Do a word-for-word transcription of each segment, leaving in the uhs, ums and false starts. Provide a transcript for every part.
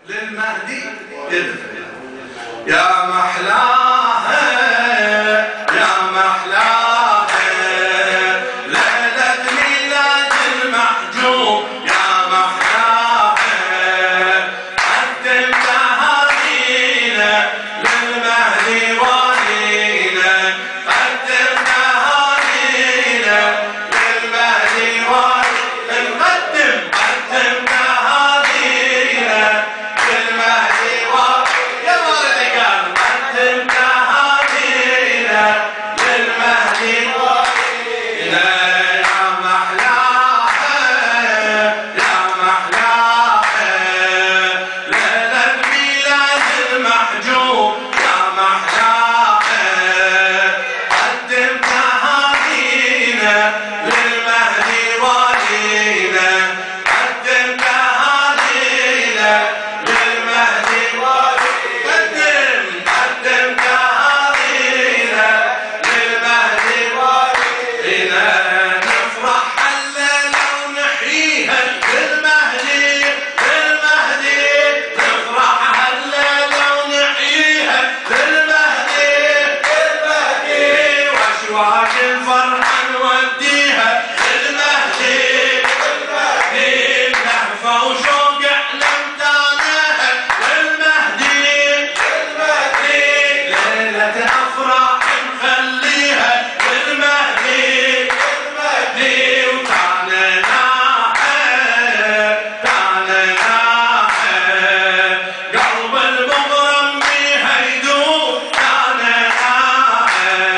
للمهدي يا محلاها يا محلاها ليلة ميلاد المحجوب يا محلاها قدم تهانينا للمهدي والينا قدم تهانينا للمهدي والينا نقدم قدم تهانينا للمهدي والينا يا ولد قال قدم تهانينا للمهدي والينا يا محلاها يا محلاها ليلة ميلاد المحجوب يا محلاها قدم تهانينا للمهدي والينا قدم تهانينا للمهدي والينا قدم قدم تهانينا للمهدي والينا نفرح الليلة ونحييها للمهدي للمهدي نفرح الليلة ونحييها للمهدي للمهدي واشواق الفرحة نوديها للمهدي للمهدي لهفة وشوق لمتانها للمهدي للمهدي ليلة أفراح نخليها للمهدي للمهدي وتعنيناها تعنيناها قلب المغرم بيها يدور تعنيناها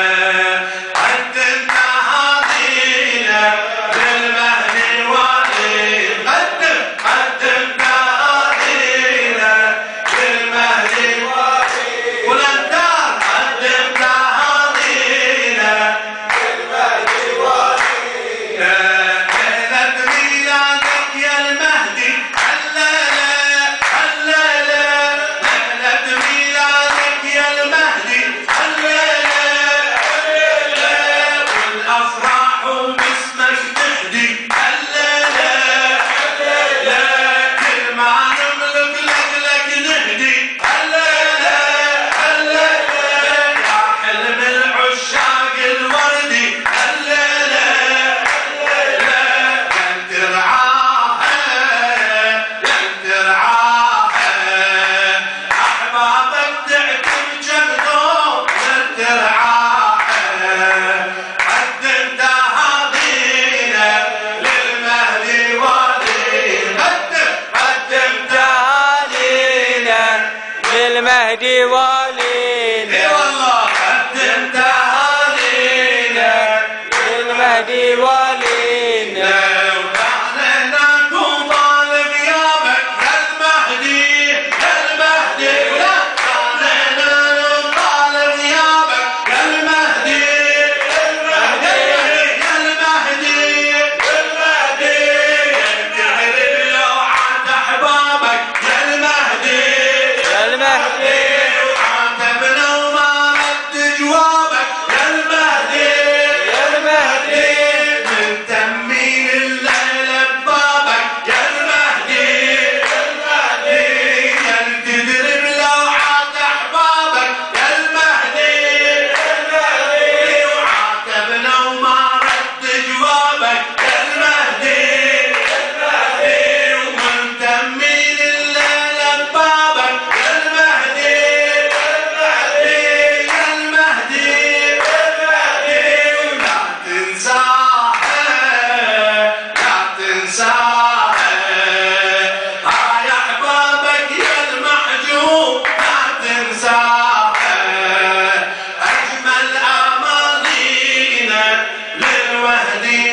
قدم تهانينا للمهدي والينا قدم قدم تهانينا للمهدي والينا والأندار قدم تهانينا للمهدي والينا ليلة ميلادك يا المهدي هالليلة هالليلة ليلة ميلادك يا المهدي هالليلة هالليلة والأفراح وباسمك تهدي هالليلة هالليلة كل ما نملك لك لك نهدي هالليلة هالليلة يا حلم العشاق الوردي هالليلة هالليلة يا ترعاها يا ترعاها أحبابك تعتم جبدهم يا ترعاها قدم تهانينا للمهدي والينا قدم قدم تهانينا للمهدي والينا اي والله قدم تهانينا للمهدي والينا وتعنينا طوبى لغيابك يا المهدي يا المهدي ولا تعنينا طوبى لغيابك يا المهدي يا المهدي يا المهدي يا المهدي ينتهي لوعة أحبابك يا المهدي يا المهدي وعاتبنا وما رد جوابك يا المهدي يا المهدي من تمين الليلة ببابك يا المهدي يا المهدي يا تدري بلوعة أحبابك يا المهدي يا المهدي وعاتبنا وما رد جوابك يا المهدي يا المهدي ومن تمين الليلة ببابك يا المهدي يا المهدي يا المهدي يا المهدي ولا تنساها لا تنساها هاي أحبابك يا المحجوب لا تنساها أجمل أمانينا للوهدي